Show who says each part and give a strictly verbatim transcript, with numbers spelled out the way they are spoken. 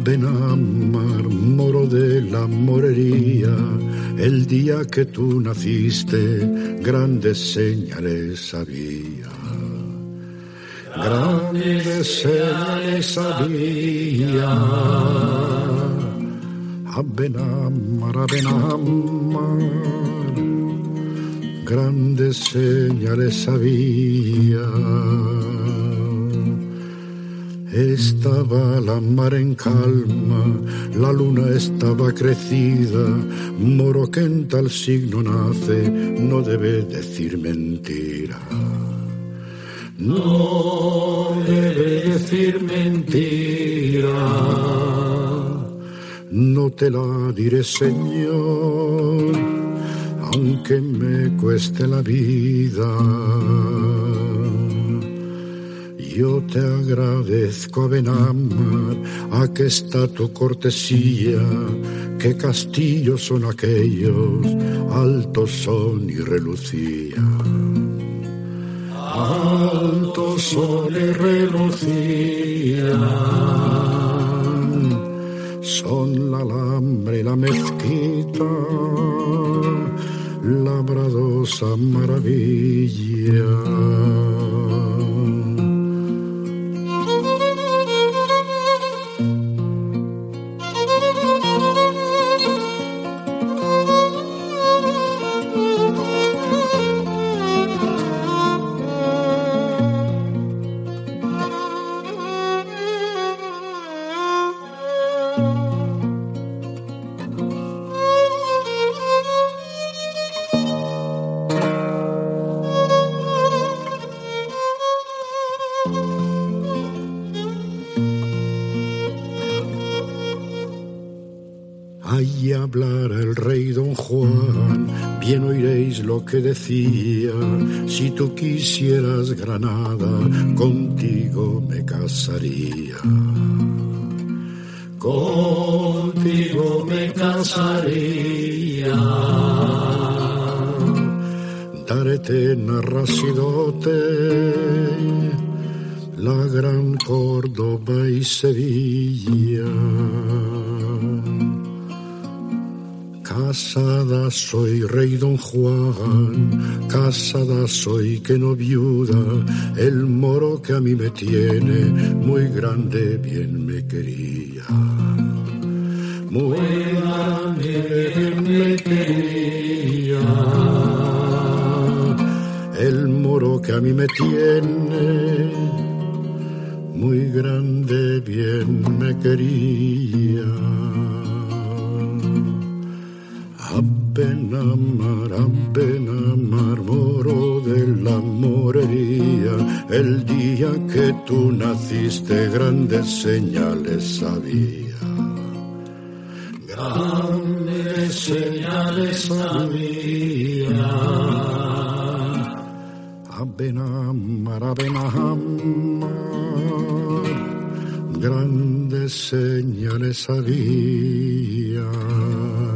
Speaker 1: Benamar, moro de la morería, el día que tú naciste, grandes señales había. Grandes señales había. A Benamar, a Benamar, grandes señales había. Estaba la mar en calma, la luna estaba crecida, moro que en tal signo nace, no debe decir mentira. No debe decir mentira, no te la diré, Señor, aunque me cueste la vida. Yo te agradezco, Benamar, a que está tu cortesía, qué castillos son aquellos, altos son y relucían. Altos son y relucían, son la alambre y la mezquita, labradosa maravilla. Ahí hablara el rey don Juan, bien oiréis lo que decía, si tú quisieras Granada, contigo me casaría. Contigo me casaría. Darete narrasidote, la gran Córdoba y Sevilla. Casada soy, rey don Juan, casada soy que no viuda, el moro que a mí me tiene, muy grande bien me quería. Muy grande bien me quería, el moro que a mí me tiene, muy grande bien me quería. A Benamar, a Benamar, moro de la morería, el día que tú naciste grandes señales había. Grandes señales había. A Benamar, a Benamar, grandes señales había.